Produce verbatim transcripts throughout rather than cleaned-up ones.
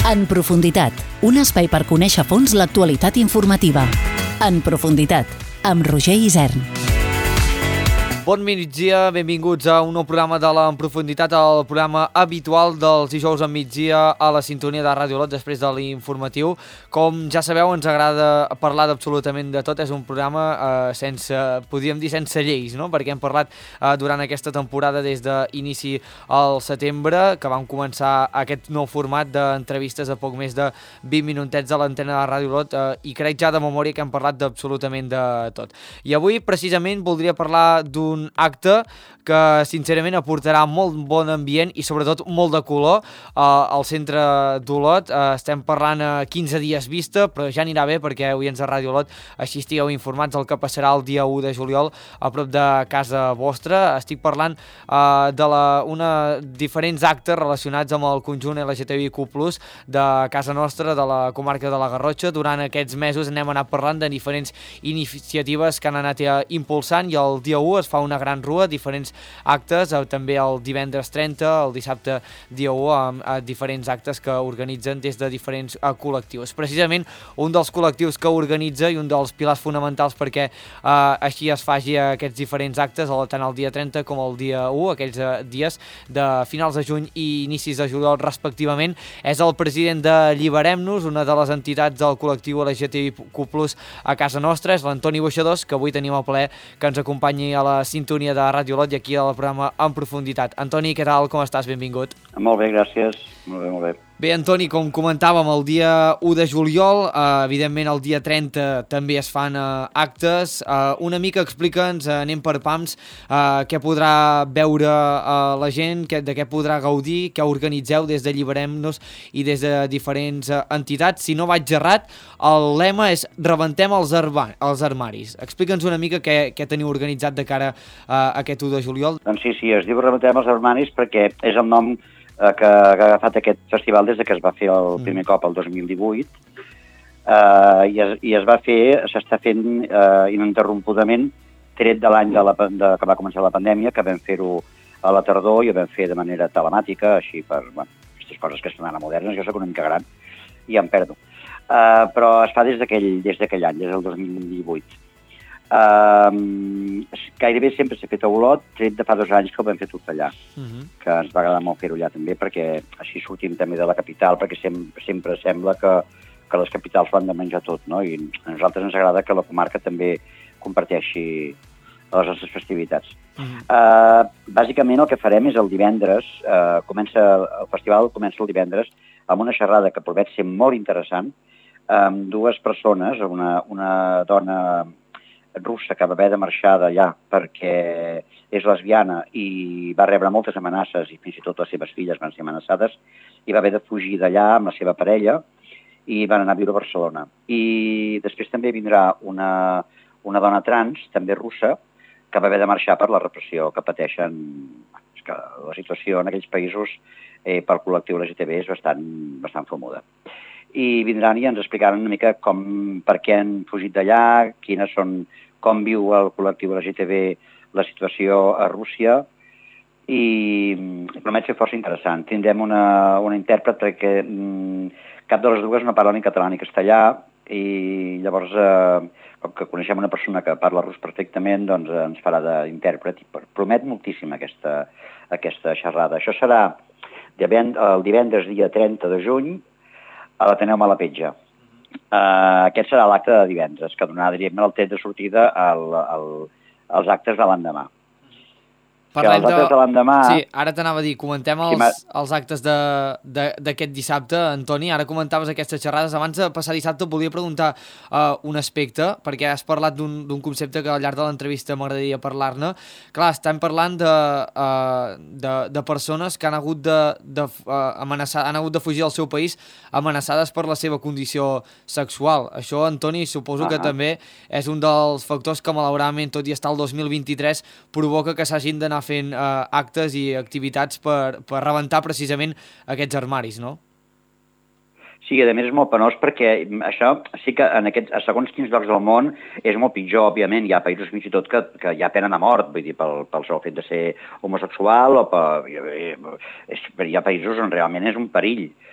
En profunditat, un espai per conèixer a fons l'actualitat informativa. En profunditat, amb Roger Isern. Bon migdia, benvinguts a un nou programa de la En Profunditat, el programa habitual dels dijous a migdia a la sintonia de Ràdio Olot després de l'informatiu. Com ja sabeu, ens agrada parlar d'absolutament de tot. És un programa eh, sense, podríem dir, sense lleis, no? Perquè hem parlat eh, durant aquesta temporada des d'inici al setembre, que vam començar aquest nou format d'entrevistes a poc més de vint minutets a l'antena de Ràdio Olot eh, i crec ja de memòria que hem parlat d'absolutament de tot. I avui, precisament, voldria parlar d'un un acte que sincerament aportarà molt bon ambient i sobretot molt de color uh, al centre d'Olot. Uh, estem parlant a quinze dies vista, però ja anirà bé perquè oients de Ràdio Olot així estigueu informats del que passarà el dia u de juliol a prop de casa vostra. Estic parlant uh, de la, una, diferents actes relacionats amb el conjunt L G T B I Q plus, de casa nostra, de la comarca de la Garrotxa. Durant aquests mesos n'hem anat parlant de diferents iniciatives que han anat impulsant i el dia u es fa una gran rua, diferents actes, també el divendres trenta, el dissabte dia u, amb diferents actes que organitzen des de diferents col·lectius. Precisament un dels col·lectius que organitza i un dels pilars fonamentals perquè eh, així es faci aquests diferents actes, tant el dia trenta com el dia u, aquells dies de finals de juny i inicis de juliol respectivament, és el president de Alliberem-nos, una de les entitats del col·lectiu L G T B I Q plus a casa nostra, és l'Antoni Boixadors, que avui tenim el plaer que ens acompanyi a la sintonia de Ràdio Olot i aquí al programa En Profunditat. Antoni, què tal? Com estàs? Benvingut. Molt bé, gràcies. Molt bé, molt bé. Bé, Antoni, com comentàvem, el dia u de juliol, eh, evidentment el dia trenta també es fan eh, actes. Eh, una mica explica'ns, eh, anem per pams, eh, què podrà veure eh, la gent, que, de què podrà gaudir, què organitzeu des d'Alliberem-nos i des de diferents eh, entitats. Si no vaig errat, el lema és rebentem els, arma els armaris. Explica'ns una mica què, què teniu organitzat de cara eh, a aquest u de juliol. Doncs sí, sí, es diu rebentem els armaris perquè és el nom que, que ha agafat aquest festival des de que es va fer el primer cop el dos mil divuit uh, i, es, i es va fer, s'està fent uh, ininterrompudament tret de l'any de la, de, que va començar la pandèmia, que vam fer-ho a la tardor i ho vam fer de manera telemàtica, així per, bueno, aquestes coses que estan ara modernes, jo soc una mica gran i em perdo. Uh, però es fa des d'aquell des d'aquell any, des del dos mil divuit. Uh, gairebé sempre s'ha fet a Olot, tret de fa dos anys que ho vam fer tot allà, uh -huh. que ens va agradar molt fer-ho allà també, perquè així sortim també de la capital, perquè sem sempre sembla que, que les capitals ho han de menjar tot, no? I a nosaltres ens agrada que la comarca també comparteixi les nostres festivitats. Uh -huh. uh, bàsicament el que farem és el divendres, uh, comença el festival comença el divendres amb una xerrada que promet ser molt interessant, amb dues persones, una, una dona russa que va haver de marxar d'allà perquè és lesbiana i va rebre moltes amenaces i fins i tot les seves filles van ser amenaçades i va haver de fugir d'allà amb la seva parella i van anar a viure a Barcelona. I després també vindrà una, una dona trans, també russa, que va haver de marxar per la repressió que pateixen. És que la situació en aquells països eh, pel col·lectiu L G T B és bastant, bastant famosa. I vindran i ens explicaran una mica com, per què han fugit d'allà, quines són, com viu el col·lectiu L G T B la situació a Rússia i promet ser força interessant. Tindrem una, una intèrpret perquè mm, cap de les dues no parla ni català ni castellà i llavors, eh, com que coneixem una persona que parla rus perfectament, doncs eh, ens farà d'intèrpret i promet moltíssim aquesta, aquesta xerrada. Això serà el divendres dia trenta de juny a l'Ateneu Malapetja. Uh, aquest serà l'acte de divendres, que donarà, diríem, el tret de sortida al, al, als actes de l'endemà. Parlem de... de l'endemà... Sí, ara t'anava a dir, comentem els, sí, els actes d'aquest dissabte, Antoni. Ara comentaves aquestes xerrades. Abans de passar dissabte volia preguntar uh, un aspecte, perquè has parlat d'un concepte que al llarg de l'entrevista m'agradaria parlar-ne. Clar, estem parlant de, uh, de, de persones que han hagut de, de, uh, amenaçar, han hagut de fugir del seu país amenaçades per la seva condició sexual. Això, Antoni, suposo uh -huh. que també és un dels factors que malauradament, tot i estar el dos mil vint-i-tres, provoca que s'hagin d'anar fent uh, actes i activitats per, per rebentar precisament aquests armaris, no? Sí, a més és molt penós perquè això sí que en aquests, a segons quins llocs del món és molt pitjor, òbviament. Hi ha països fins i tot que, que hi ha pena de mort, vull dir, pel, pel sol fet de ser homosexual o per, hi ha països on realment és un perill.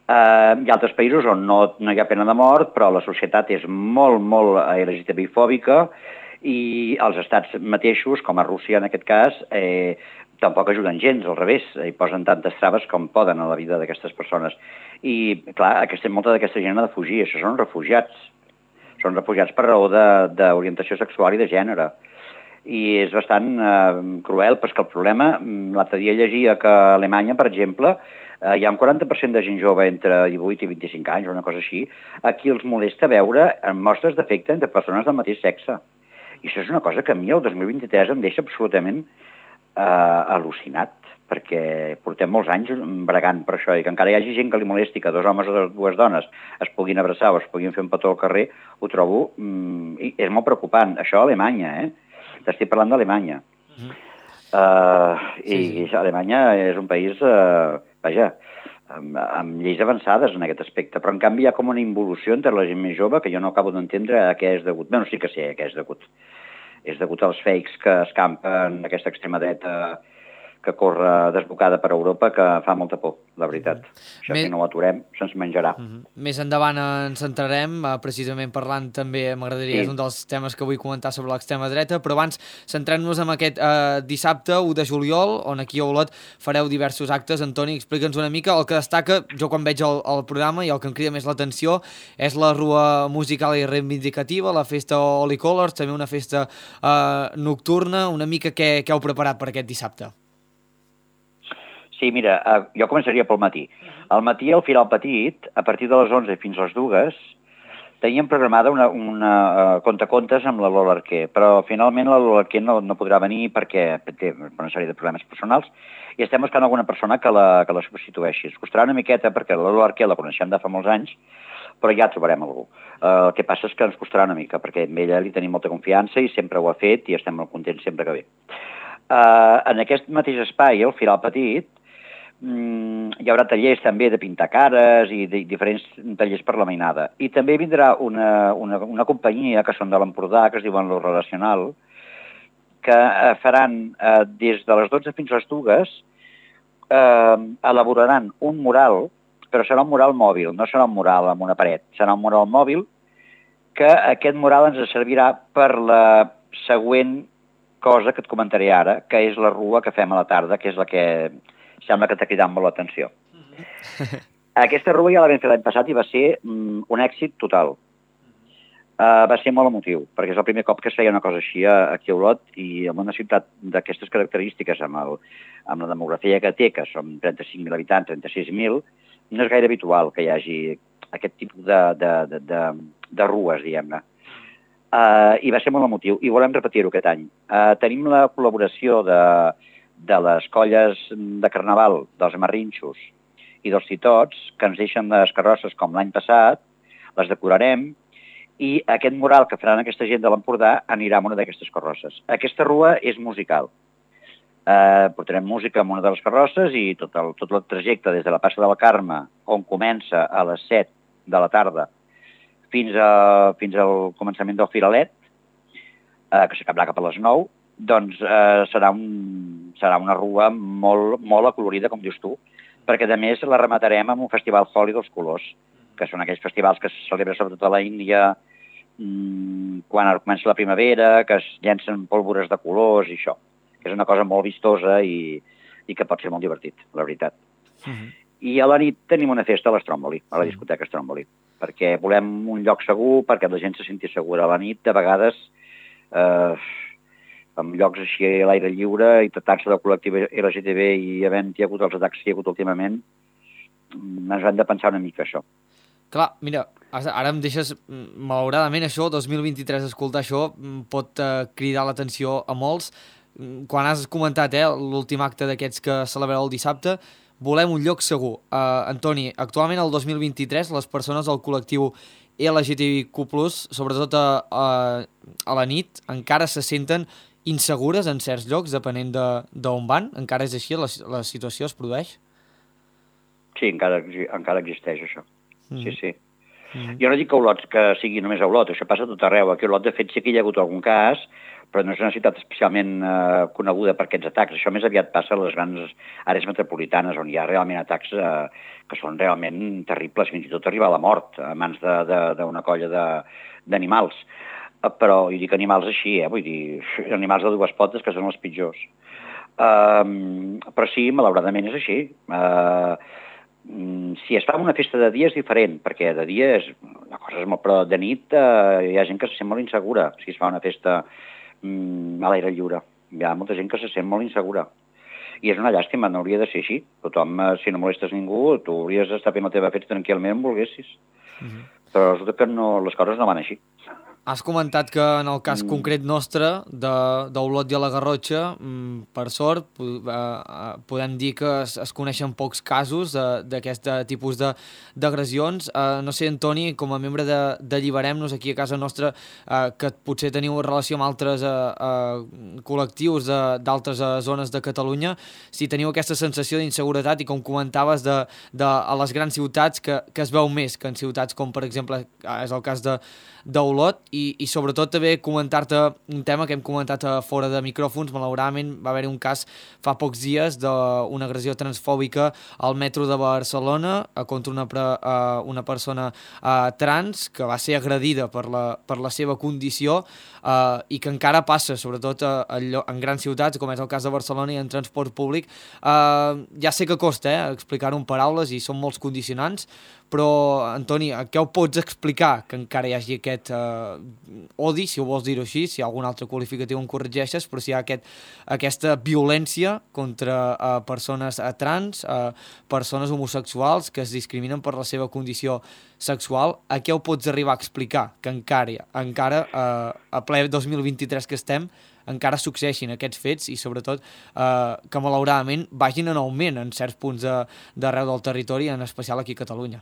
Uh, hi ha altres països on no, no hi ha pena de mort, però la societat és molt, molt L G T B I fòbica i els estats mateixos, com a Rússia en aquest cas, eh, tampoc ajuden gens, al revés, hi posen tantes traves com poden a la vida d'aquestes persones. I, clar, aquesta, molta d'aquesta gent ha de fugir, això són refugiats. Són refugiats per raó d'orientació sexual i de gènere. I és bastant eh, cruel, perquè el problema, l'altre dia llegia que a Alemanya, per exemple, eh, hi ha un quaranta per cent de gent jove entre divuit i vint-i-cinc anys, una cosa així, a qui els molesta veure mostres d'afecte entre persones del mateix sexe. I això és una cosa que a mi el dos mil vint-i-tres em deixa absolutament eh, al·lucinat, perquè portem molts anys bregant per això, i que encara hi hagi gent que li molesti que dos homes o dues dones es puguin abraçar o es puguin fer un petó al carrer, ho trobo, mm, i és molt preocupant. Això a Alemanya, eh? T'estic parlant d'Alemanya. Mm-hmm. uh, I sí, sí. Alemanya és un país, uh, vaja, amb, amb lleis avançades en aquest aspecte, però en canvi hi ha com una involució entre la gent més jove que jo no acabo d'entendre a què és degut. Bé, no, sí que sé a què és degut. És degut als fakes que escampen aquesta extrema dreta que corre desbocada per Europa, que fa molta por, la veritat. Això, Més... si no ho aturem, se'ns menjarà. Uh-huh. Més endavant ens centrarem, eh, precisament parlant també, m'agradaria, sí. És un dels temes que vull comentar sobre l'extrema dreta, però abans centrem-nos en aquest eh, dissabte, u de juliol, on aquí a Olot fareu diversos actes. Antoni, explica'ns una mica. El que destaca, jo quan veig el, el programa, i el que em crida més l'atenció, és la rua musical i reivindicativa, la festa Holy Colors, també una festa eh, nocturna. Una mica què, què heu preparat per aquest dissabte? Sí, mira, uh, jo començaria pel matí. Al matí, al Firal Petit, a partir de les onze fins a les dues, teníem programada una, una uh, contacontes amb la Lola Arquer, però finalment la Lola Arquer no, no podrà venir perquè té una sèrie de problemes personals i estem buscant alguna persona que la, que la substitueixi. Es costarà una miqueta perquè la Lola Arquer la coneixem de fa molts anys, però ja trobarem algú. Uh, el que passa és que ens costarà una mica, perquè amb ella li tenim molta confiança i sempre ho ha fet i estem molt contents sempre que ve. Uh, en aquest mateix espai, el Firal Petit, hi haurà tallers també de pintar cares i de diferents tallers per la mainada. I també vindrà una, una, una companyia que són de l'Empordà, que es diuen Lo Relacional, que faran eh, des de les dotze fins a les dues, eh, elaboraran un mural, però serà un mural mòbil, no serà un mural amb una paret, serà un mural mòbil, que aquest mural ens servirà per la següent cosa que et comentaré ara, que és la rua que fem a la tarda, que és la que sembla que t'ha cridat molt l'atenció. Mm-hmm. Aquesta rua ja la vam fer l'any passat i va ser mm, un èxit total. Uh, va ser molt emotiu, perquè és el primer cop que es feia una cosa així aquí a Olot i en una ciutat d'aquestes característiques, amb, el, amb la demografia que té, que són trenta-cinc mil habitants, trenta-sis mil, no és gaire habitual que hi hagi aquest tipus de, de, de, de, de rues, diguem-ne. Uh, I va ser molt emotiu i volem repetir-ho aquest any. Uh, tenim la col·laboració de de les colles de carnaval dels Marrinxos i dels Citots, que ens deixen les carrosses com l'any passat, les decorarem, i aquest mural que faran aquesta gent de l'Empordà anirà amb una d'aquestes carrosses. Aquesta rua és musical. Eh, portarem música amb una de les carrosses i tot el, tot el trajecte des de la Passa de la Carme, on comença a les set de la tarda, fins, a, fins al començament del Firalet, eh, que s'acabarà cap a les nou, doncs eh, serà, un, serà una rua molt, molt acolorida, com dius tu, perquè a més la rematarem amb un festival Holi dels colors, que són aquells festivals que es celebren sobretot a la Índia mmm, quan comença la primavera, que es llencen pólvores de colors i això, que és una cosa molt vistosa i, i que pot ser molt divertit, la veritat. Uh-huh. I a la nit tenim una festa a l'Estromboli, a la discoteca Estromboli, perquè volem un lloc segur, perquè la gent se senti segura. A la nit, de vegades, eh, en llocs així a l'aire lliure i tractant-se del col·lectiu L G T B i havent-hi hagut els atacs que hi ha hagut últimament, ens hem de pensar una mica això. Clar, mira, ara em deixes, malauradament això, dos mil vint-i-tres, escoltar això pot eh, cridar l'atenció a molts. Quan has comentat eh, l'últim acte d'aquests que celebrareu el dissabte, volem un lloc segur. Uh, Antoni, actualment el dos mil vint-i-tres les persones del col·lectiu L G T B Q plus, sobretot a, a, a la nit, encara se senten insegures en certs llocs, depenent d'on van? Encara és així? La, la situació es produeix? Sí, encara, encara existeix això. Mm. Sí, sí. Mm. Jo no dic que Olot que sigui només a Olot, això passa a tot arreu. Aquí a Olot, de fet, sí que hi ha hagut algun cas, però no és una ciutat especialment eh, coneguda per aquests atacs. Això més aviat passa a les grans àrees metropolitanes, on hi ha realment atacs eh, que són realment terribles, fins i tot arribar a la mort a mans d'una colla d'animals. Però, i dic animals així, eh? Vull dir, animals de dues potes que són els pitjors. Uh, però sí, malauradament és així. Uh, si es fa una festa de dia és diferent, perquè de dia és, la cosa és molt... Però de nit uh, hi ha gent que se sent molt insegura si es fa una festa um, a l'aire lliure. Hi ha molta gent que se sent molt insegura. I és una llàstima, no hauria de ser així. Tothom, uh, si no molestes ningú, tu hauries d'estar fent la teva festa tranquil·lament on volguessis. Uh-huh. Però resulta que no, les coses no van així. Has comentat que en el cas mm. concret nostre d'Olot i a la Garrotxa, per sort, podem dir que es, es coneixen pocs casos d'aquest tipus d'agressions. Uh, no sé, Antoni, com a membre d'Alliberem-nos aquí a casa nostra, uh, que potser teniu relació amb altres uh, uh, col·lectius d'altres uh, zones de Catalunya, si teniu aquesta sensació d'inseguretat i, com comentaves, de, de, a les grans ciutats que, que es veu més que en ciutats com, per exemple, és el cas de d'Olot, i, i sobretot també comentar-te un tema que hem comentat a fora de micròfons. Malauradament va haver-hi un cas fa pocs dies d'una agressió transfòbica al metro de Barcelona contra una, pre, uh, una persona uh, trans que va ser agredida per la, per la seva condició uh, i que encara passa, sobretot a, a, en grans ciutats, com és el cas de Barcelona, i en transport públic. Uh, ja sé que costa eh, explicar-ho en paraules i són molts condicionants, però, Antoni, què ho pots explicar que encara hi hagi aquest uh, odi, si ho vols dir-ho així, si hi ha algun altre qualificatiu en corregeixes, però si hi ha aquest, aquesta violència contra uh, persones uh, trans, uh, persones homosexuals que es discriminen per la seva condició sexual, a què ho pots arribar a explicar que encara, encara uh, a ple dos mil vint-i-tres que estem, encara succeeixin aquests fets i, sobretot, eh, que malauradament vagin en augment en certs punts d'arreu del territori, en especial aquí a Catalunya.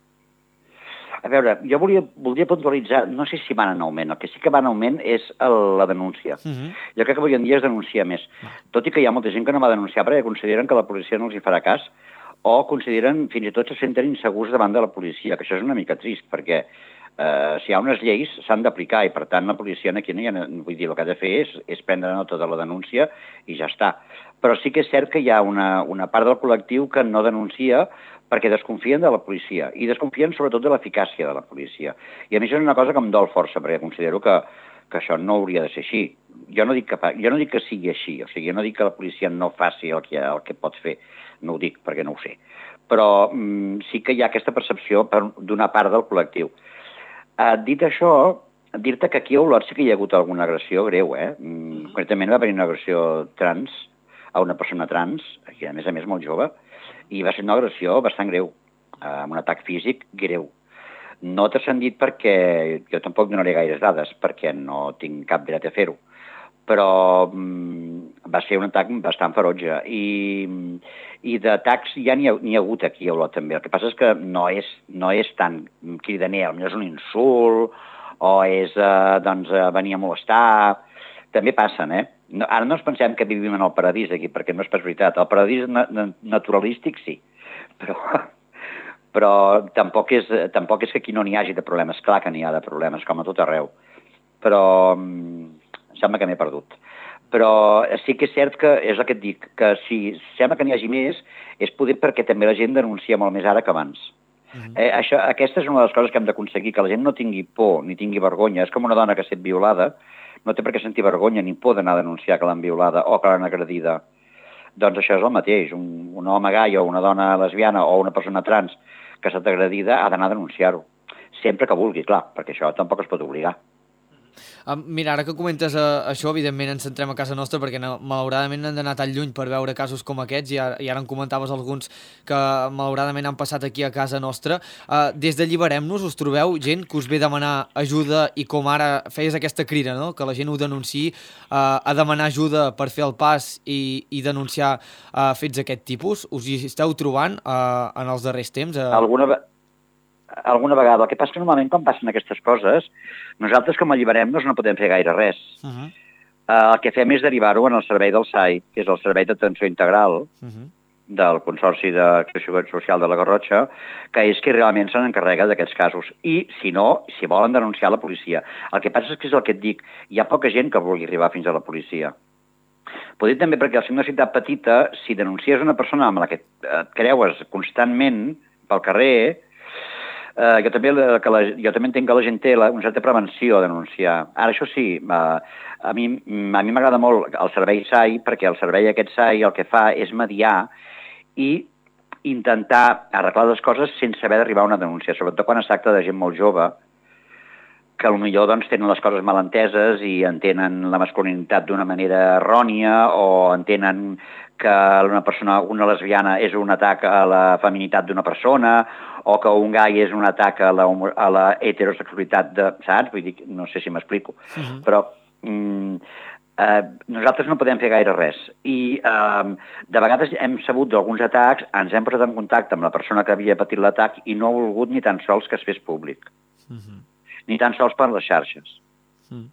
A veure, jo volia, voldria puntualitzar, no sé si van en augment, el que sí que va en augment és el, la denúncia. Uh-huh. Jo crec que avui en dia es denuncia més, uh-huh. tot i que hi ha molta gent que no va denunciar perquè consideren que la policia no els hi farà cas, o consideren, fins i tot se senten insegurs davant de la policia, que això és una mica trist, perquè Uh, si hi ha unes lleis, s'han d'aplicar, i per tant la policia aquí no hi ha, vull dir, el que ha de fer és, és prendre nota de la denúncia i ja està. Però sí que és cert que hi ha una, una part del col·lectiu que no denuncia perquè desconfien de la policia, i desconfien sobretot de l'eficàcia de la policia. I a mi això és una cosa que em dol força, perquè considero que, que això no hauria de ser així. Jo no dic que, jo no dic que sigui així, o sigui, jo no dic que la policia no faci el que, el que pot fer, no ho dic perquè no ho sé. Però mm, sí que hi ha aquesta percepció d'una part del col·lectiu. Uh, dit això, dir-te que aquí a Olot sí que hi ha hagut alguna agressió greu, eh? Mm, concretament va haver una agressió trans a una persona trans, que a més a més molt jove, i va ser una agressió bastant greu, uh, amb un atac físic greu. No transcendit perquè jo tampoc donaré gaires dades, perquè no tinc cap dret a fer-ho, però mm, va ser un atac bastant ferotge, i, i d'atacs ja n'hi ha, n'hi ha hagut aquí a Olot també. El que passa és que no és, no és tan cridaner, potser és un insult, o és eh, doncs, venir a molestar, també passen, eh? No, ara no ens pensem que vivim en el paradís aquí, perquè no és pas veritat. El paradís na naturalístic sí, però, però tampoc, és, tampoc és que aquí no n'hi hagi de problemes. Clar que n'hi ha de problemes, com a tot arreu, però sembla que m'he perdut. Però sí que és cert que és el que et dic, que si sembla que n'hi hagi més, és poder perquè també la gent denuncia molt més ara que abans. Uh-huh. eh, això, aquesta és una de les coses que hem d'aconseguir, que la gent no tingui por ni tingui vergonya. És com una dona que ha estat violada, no té per què sentir vergonya ni por d'anar a denunciar que l'han violada o que l'han agredida. Doncs això és el mateix. Un, un home gai o una dona lesbiana o una persona trans que ha estat agredida ha d'anar a denunciar-ho. Sempre que vulgui, clar, perquè això tampoc es pot obligar. Uh, mira, ara que comentes uh, això, evidentment ens centrem a casa nostra perquè no, malauradament hem d'anar tan lluny per veure casos com aquests, i ara, i ara en comentaves alguns que malauradament han passat aquí a casa nostra. Uh, des d'Alliberem-nos us trobeu gent que us ve demanar ajuda, i com ara feies aquesta crida, no? Que la gent ho denunciï, uh, a demanar ajuda per fer el pas i, i denunciar uh, fets d'aquest tipus? Us hi esteu trobant uh, en els darrers temps? Uh... Alguna vegada. Alguna vegada. El que passa que normalment quan passen aquestes coses, nosaltres com Alliberem-nos no podem fer gaire res. Uh-huh. uh, el que fem és derivar-ho en el servei del S A I, que és el Servei d'Atenció Integral, uh-huh. del Consorci d'Acció Social de la Garrotxa, que és qui realment se n'encarrega d'aquests casos. I, si no, si volen denunciar la policia. El que passa és que és el que et dic, hi ha poca gent que vulgui arribar fins a la policia. Però dit també perquè al ser una ciutat petita, si denuncies una persona amb la que et creues constantment pel carrer, eh, jo, també, que la, jo també entenc que la gent té la, una certa prevenció a denunciar. Ara, això sí, eh, a mi a mi m'agrada molt el servei S A I, perquè el servei aquest S A I el que fa és mediar i intentar arreglar les coses sense haver d'arribar a una denúncia, sobretot quan es tracta de gent molt jove, que potser doncs, tenen les coses mal enteses i entenen la masculinitat d'una manera errònia o entenen que una persona, una lesbiana, és un atac a la feminitat d'una persona o que un gai és un atac a la, a la heterosexualitat, de, saps? Vull dir, no sé si m'explico, uh-huh. però mm, eh, nosaltres no podem fer gaire res. I eh, de vegades hem sabut d'alguns atacs, ens hem posat en contacte amb la persona que havia patit l'atac i no ha volgut ni tan sols que es fes públic. Uh-huh. Ni tan sols per les xarxes. Uh-huh.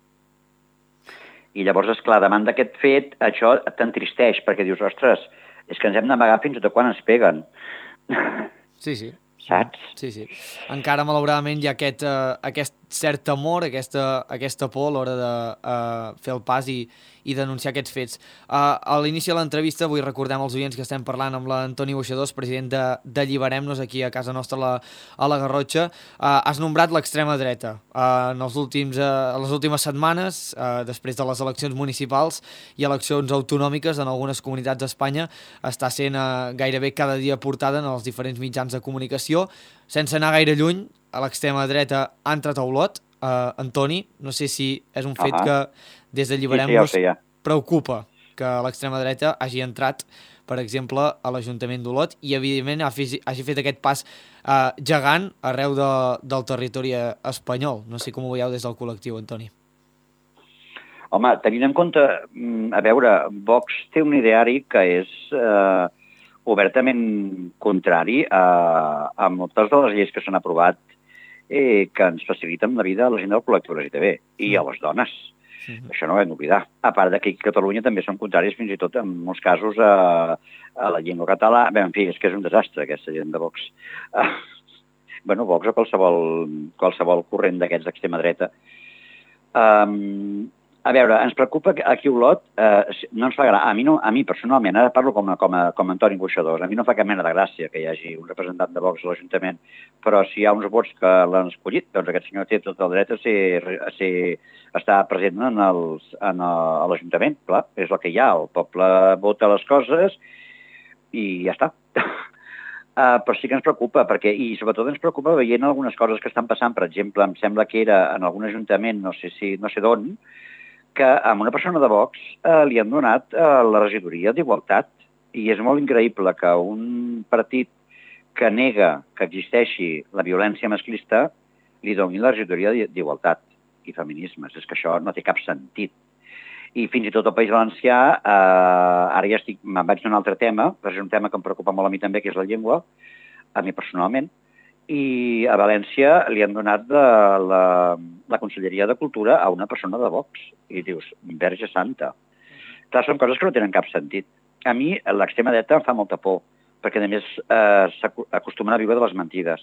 I llavors, esclar, davant d'aquest fet, això t'entristeix, perquè dius, ostres, és que ens hem d'amagar fins i tot quan ens peguen. Sí, sí. Saps? Sí, sí. Encara, malauradament, hi ha aquest, uh, aquest cert temor, aquesta, aquesta por a l'hora de uh, fer el pas i, i denunciar aquests fets. Uh, a l'inici de l'entrevista vull recordar als oients que estem parlant amb l'Antoni Boixadors, president de, de Alliberem-nos aquí a casa nostra a la, a la Garrotxa. Uh, has nombrat l'extrema dreta. Uh, en els últims, uh, les últimes setmanes, uh, després de les eleccions municipals i eleccions autonòmiques en algunes comunitats d'Espanya, està sent uh, gairebé cada dia portada en els diferents mitjans de comunicació. Sense anar gaire lluny, a l'extrema dreta ha entrat a Olot. Uh, Antoni, no sé si és un fet uh-huh. que des d'Alliberem-nos sí, sí, ja preocupa que l'extrema dreta hagi entrat, per exemple, a l'Ajuntament d'Olot i, evidentment, hagi fet aquest pas uh, gegant arreu de, del territori espanyol. No sé com ho veieu des del col·lectiu, Antoni. Home, tenint en compte, a veure, Vox té un ideari que és eh, obertament contrari a, a moltes de les lleis que s'han aprovat eh, que ens faciliten la vida a la gent del col·lectiu L G T B i a les dones. Mm-hmm. Això no ho hem d'oblidar. A part que a Catalunya també són contraris fins i tot en molts casos a, a la llengua catalana. Bé, en fi, és que és un desastre aquesta gent de Vox. Uh, bueno, Vox o qualsevol, qualsevol corrent d'aquests d'extrema dreta. Um, A veure, ens preocupa que aquí a Olot eh, no ens fa gràcia. A mi, no, a mi personalment, ara parlo com a, com a, com a Antoni Boixadors, a mi no fa cap mena de gràcia que hi hagi un representant de Vox a l'Ajuntament, però si hi ha uns vots que l'han escollit, doncs aquest senyor té tot el dret a, ser, a ser, estar present en els, en el, a l'Ajuntament. Clar, és el que hi ha, el poble vota les coses i ja està. Uh, però sí que ens preocupa, perquè, i sobretot ens preocupa veient algunes coses que estan passant. Per exemple, em sembla que era en algun ajuntament, no sé si no sé d'on, que a una persona de Vox eh, li han donat eh, la regidoria d'Igualtat. I és molt increïble que un partit que nega que existeixi la violència masclista li doni la regidoria d'Igualtat i Feminismes. És que això no té cap sentit. I fins i tot al País Valencià, eh, ara ja estic, me'n vaig a un altre tema, però és un tema que em preocupa molt a mi també, que és la llengua, a mi personalment, i a València li han donat de la, la Conselleria de Cultura a una persona de Vox. I dius, Verge Santa. Clar, són coses que no tenen cap sentit. A mi l'extrema dreta em fa molta por, perquè a més eh, s'acostumen a viure de les mentides.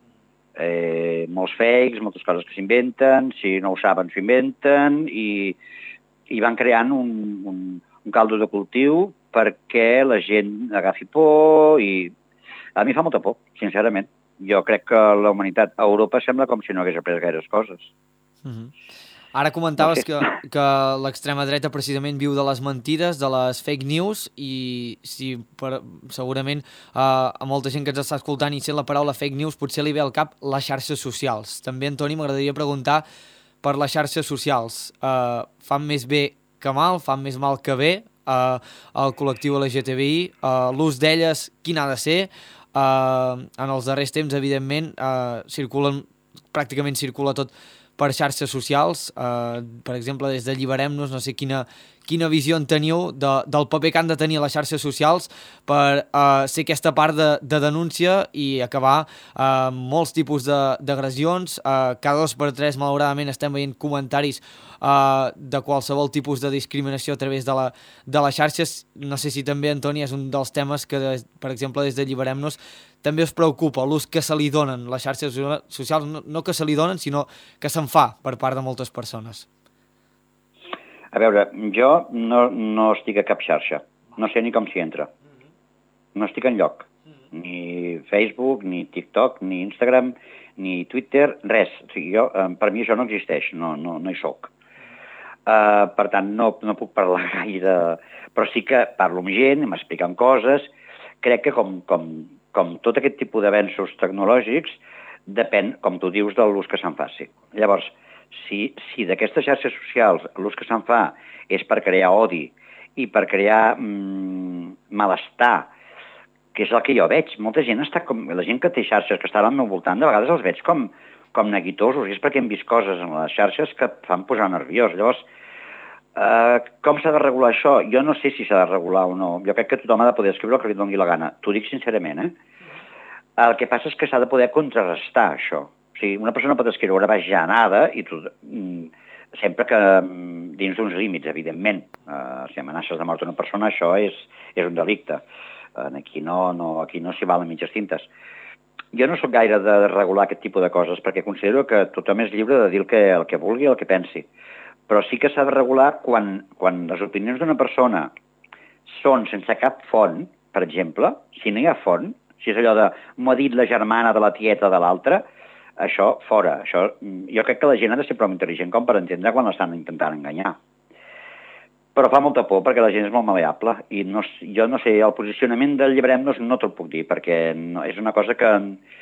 Eh, molts fakes, moltes coses que s'inventen, si no ho saben s'ho inventen, i, i van creant un, un, un caldo de cultiu perquè la gent agafi por, i a mi fa molta por, sincerament. Jo crec que la humanitat a Europa sembla com si no hagués après gaires coses. Uh-huh. Ara comentaves que, que l'extrema dreta precisament viu de les mentides, de les fake news, i si per, segurament uh, a molta gent que ens està escoltant i sent la paraula fake news potser li ve al cap les xarxes socials. També, Antoni, m'agradaria preguntar per les xarxes socials. Uh, fan més bé que mal, fan més mal que bé uh, al col·lectiu L G T B I, uh, l'ús d'elles quin ha de ser? Uh, en els darrers temps, evidentment, uh, circulen, pràcticament circula tot per xarxes socials, eh, per exemple, des d'Alliberem-nos, no sé quina, quina visió en teniu de, del paper que han de tenir les xarxes socials per eh, ser aquesta part de, de denúncia i acabar eh, molts tipus d'agressions. Eh, cada dos per tres, malauradament, estem veient comentaris eh, de qualsevol tipus de discriminació a través de, la, de les xarxes. No sé si també, Antoni, és un dels temes que, per exemple, des d'Alliberem-nos també us preocupa l'ús que se li donen les xarxes socials, no, no que se li donen, sinó que se'n fa per part de moltes persones. A veure, jo no, no estic a cap xarxa, no sé ni com s'hi entra, no estic enlloc, ni Facebook, ni TikTok, ni Instagram, ni Twitter, res. O sigui, jo, per mi això no existeix, no, no, no hi soc. Uh, per tant, no, no puc parlar gaire, però sí que parlo amb gent, m'expliquen coses. Crec que com, com, com tot aquest tipus d'avenços tecnològics, depèn, com tu dius, de l'ús que se'n faci. Llavors, si, si d'aquestes xarxes socials l'ús que se'n fa és per crear odi i per crear mm, malestar, que és el que jo veig, molta gent està com... La gent que té xarxes que estan al meu voltant, de vegades els veig com, com neguitosos, i és perquè hem vist coses en les xarxes que fan posar nerviós. Llavors, Uh, com s'ha de regular això? Jo no sé si s'ha de regular o no. Jo crec que tothom ha de poder escriure el que li doni la gana. T'ho dic sincerament, eh? El que passa és que s'ha de poder contrarrestar això. O sigui, una persona pot escriure una bajanada i tu, mm, sempre que mm, dins d'uns límits, evidentment. Uh, si amenaces de mort a una persona, això és, és un delicte. Uh, aquí no, no, aquí no s'hi valen mitges tintes. Jo no sóc gaire de regular aquest tipus de coses perquè considero que tothom és lliure de dir el que, el que vulgui, el que pensi. Però sí que s'ha de regular quan, quan les opinions d'una persona són sense cap font, per exemple, si no hi ha font, si és allò de m'ho ha dit la germana de la tieta de l'altra, això fora. Això, jo crec que la gent ha de ser prou intel·ligent com per entendre quan l'estan intentant enganyar. Però fa molta por perquè la gent és molt maleable i no, jo no sé, el posicionament del Alliberem-nos no te'l puc dir perquè no, és una cosa que,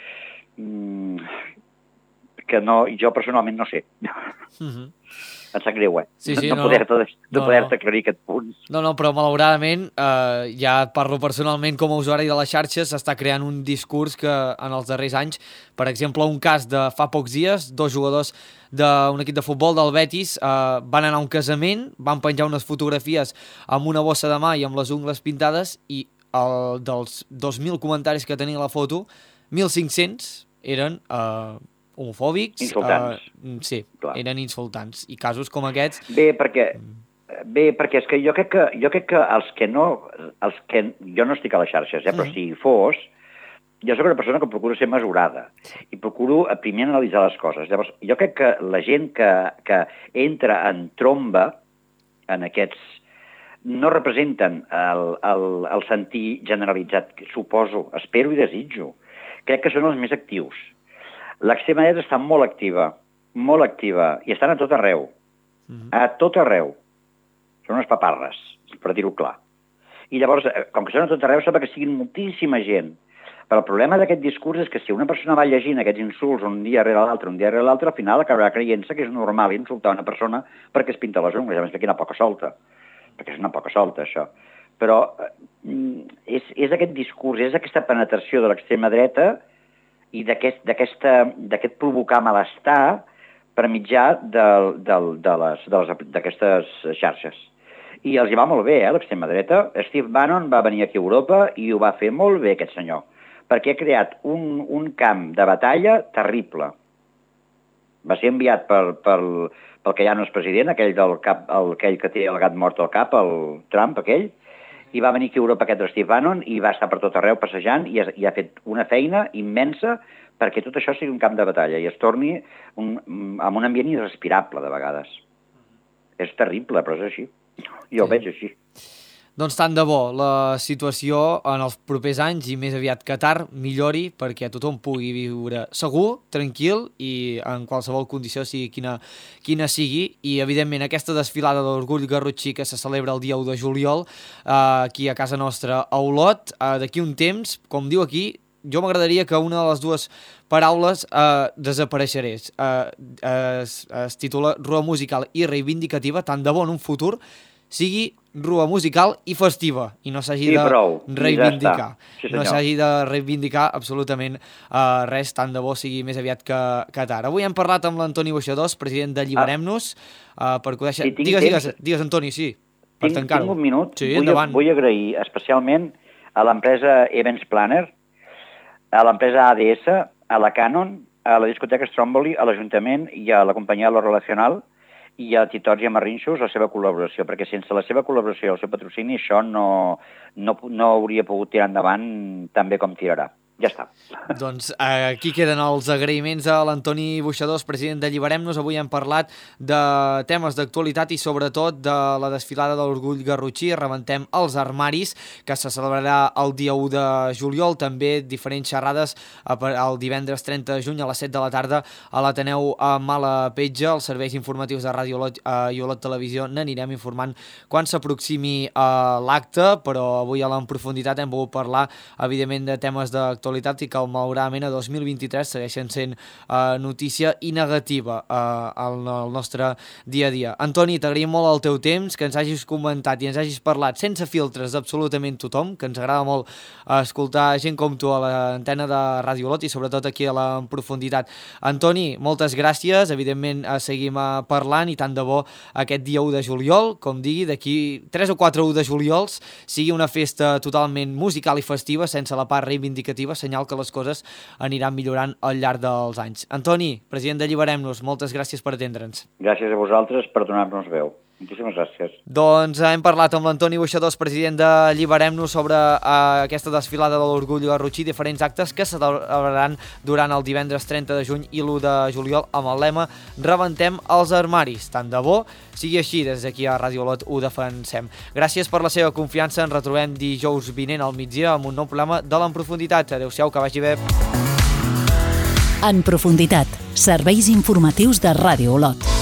que no, jo personalment no sé. Mm-hmm. Em sap greu, eh? Sí, sí, no, no, poder-te no, no poder no. aclarir aquest punt. No, no, però malauradament, eh, ja parlo personalment com a usuari de les xarxes, s'està creant un discurs que en els darrers anys, per exemple, un cas de fa pocs dies, dos jugadors d'un equip de futbol del Betis eh, van anar a un casament, van penjar unes fotografies amb una bossa de mà i amb les ungles pintades i el, dels dos mil comentaris que tenia la foto, mil cinc-cents eren... Eh, homofòbics, insultants. Uh, sí, clar. Eren insultants. I casos com aquests... Bé, perquè, bé, perquè és que jo crec que, jo crec que els que no... Els que, jo no estic a les xarxes, eh, però mm. si hi fos, jo soc una persona que procuro ser mesurada i procuro primer analitzar les coses. Llavors, jo crec que la gent que, que entra en tromba en aquests... no representen el, el, el sentir generalitzat, suposo, espero i desitjo. Crec que són els més actius. L'extrema dreta està molt activa, molt activa, i estan a tot arreu. Mm-hmm. A tot arreu. Són unes paparres, per dir-ho clar. I llavors, com que són a tot arreu, sembla que siguin moltíssima gent. Però el problema d'aquest discurs és que si una persona va llegint aquests insults un dia rere l'altre, un dia rere l'altre, al final acabarà creient-se que és normal insultar una persona perquè es pinta les ungles. A més, quina poca solta. Perquè és una poca solta, això. Però és, és aquest discurs, és aquesta penetració de l'extrema dreta i d'aquest provocar malestar per mitjà d'aquestes xarxes. I els hi va molt bé, eh, l'extrema dreta. Steve Bannon va venir aquí a Europa i ho va fer molt bé, aquest senyor, perquè ha creat un, un camp de batalla terrible. Va ser enviat per, per, pel que ja no és president, aquell, del cap, el, aquell que té el gat mort al cap, el Trump, aquell, i va venir aquí a Europa aquest Steve Bannon i va estar per tot arreu passejant i, i ha fet una feina immensa perquè tot això sigui un camp de batalla i es torni un, amb un ambient irrespirable de vegades. És terrible, però és així. Jo ho veig així. Doncs tant de bo la situació en els propers anys i més aviat Qatar millori perquè tothom pugui viure segur, tranquil i en qualsevol condició sigui quina, quina sigui. I evidentment aquesta desfilada d'orgull garrotxí que se celebra el dia u de juliol eh, aquí a casa nostra a Olot, eh, d'aquí un temps, com diu aquí, jo m'agradaria que una de les dues paraules eh, desapareixerés. Eh, es, es titula Rua musical i reivindicativa, tant de bo en un futur sigui rua musical i festiva, i no s'hagi sí, de prou. reivindicar. Ja sí, no s'hagi de reivindicar absolutament uh, res, tant de bo sigui més aviat que, que tard. Avui hem parlat amb l'Antoni Boixadors, president d'Alliberem-nos, uh, per conèixer... Sí, digues, digues, digues, Antoni, sí, per tinc, tancar-ho. Tinc un minut. Sí, vull, endavant. Vull agrair especialment a l'empresa Events Planner, a l'empresa A D S, a la Canon, a la discoteca Stromboli, a l'Ajuntament i a la companyia Lo Relacional, i a Titors i a Marrinxos la seva col·laboració, perquè sense la seva col·laboració i el seu patrocini això no, no, no hauria pogut tirar endavant tan bé com tirarà. Ja està. Doncs eh, aquí queden els agraïments a l'Antoni Boixadors, president d'Alliberem-nos. Avui hem parlat de temes d'actualitat i sobretot de la desfilada de l'Orgull Garrotxí. Rebentem els armaris, que se celebrarà el dia u de juliol. També diferents xerrades el divendres trenta de juny a les set de la tarda a l'Ateneu a Malapetja. Els serveis informatius de Ràdio Olot i Olot Televisió n'anirem informant quan s'aproximi l'acte, però avui a l'en profunditat hem volgut parlar, evidentment, de temes d'actualitat i que malauradament a dos mil vint-i-tres segueixen sent uh, notícia i negativa uh, al, al nostre dia a dia. Antoni, t'agraïm molt el teu temps, que ens hagis comentat i ens hagis parlat sense filtres d'absolutament tothom, que ens agrada molt uh, escoltar gent com tu a l'antena de Ràdio Olot i sobretot aquí a la en profunditat. Antoni, moltes gràcies, evidentment uh, seguim uh, parlant i tant de bo aquest dia u de juliol, com digui, d'aquí tres o quatre u de juliols sigui una festa totalment musical i festiva sense la part reivindicativa, senyal que les coses aniran millorant al llarg dels anys. Antoni, president d'Alliberem-nos, moltes gràcies per atendre'ns. Gràcies a vosaltres per donar-nos veu. Moltíssimes gràcies. Doncs hem parlat amb l'Antoni Boixadors, president d'Alliberem-nos, sobre uh, aquesta desfilada de l'Orgull Garrotxí, diferents actes que se celebraran durant el divendres trenta de juny i l'u de juliol amb el lema Rebentem els armaris. Tant de bo sigui així, des d'aquí a Ràdio Olot ho defensem. Gràcies per la seva confiança, ens retrobem dijous vinent al migdia amb un nou programa de l'En Profunditat. Adéu-siau, que vagi bé. En Profunditat, serveis informatius de Ràdio Olot.